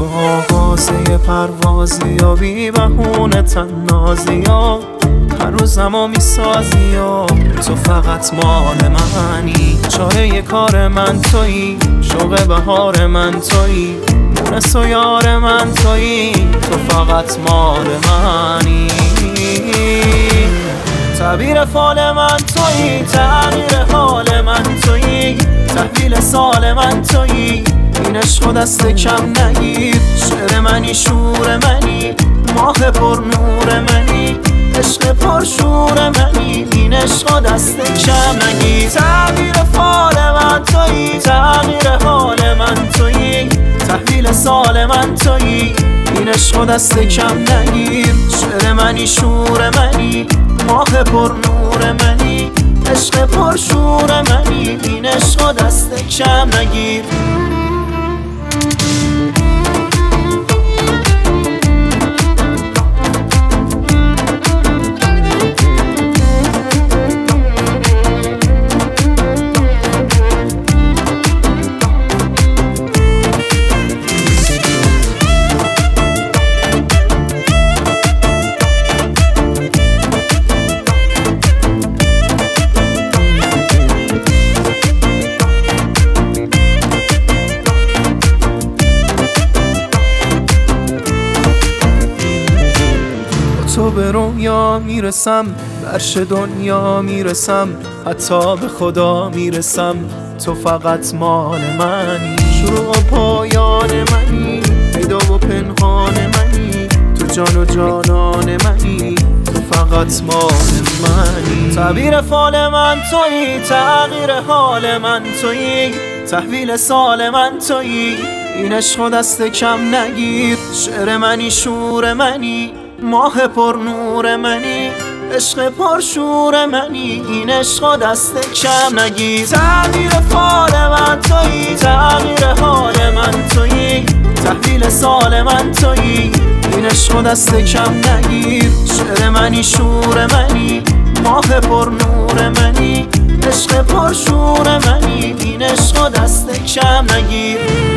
تو آغازه پروازی یا بی بهونه تنازی ها هر روزمو میسازی یا تو فقط مال منی. چاره کار من تویی، شوق بهار من تویی، مونس و یار من تویی، تو فقط مال منی. تعبیر فال من تویی، تغییر حال من تویی، تحویل سال من تویی. این عشق دست کم نگیر، شعر منی شور منی، ماه پر نور منی، عشق پر شور منی. این عشق دست کم نگیر. تعبیر فال من تویی، تغییر حال من تویی، تحویل سال من تویی. این عشق دست کم نگیر، شعر منی شور منی، ماه پر نور منی، عشق پر شور منی. این عشق دست کم نگیر. تو به رویا میرسم، برش دنیا میرسم، حتی به خدا میرسم. تو فقط مال منی، شروع و پایان منی، پیدا و پنهان منی، تو جان و جانان منی، تو فقط مال منی. تعبیر فال من تویی، تغییر حال من تویی، تحویل سال من تویی. این عشق دست کم نگیر، شعر منی شور منی، ماه پر نور منی، عشق پر شور منی. این عشق دست کم نگیر. تغییر فال من تویی، تغییر حال من تویی، تحویل سال من تویی. این عشق دست کم نگیر، شعر منی شور منی، ماه پر نور منی، عشق پر شور منی. این عشق دست کم نگیر.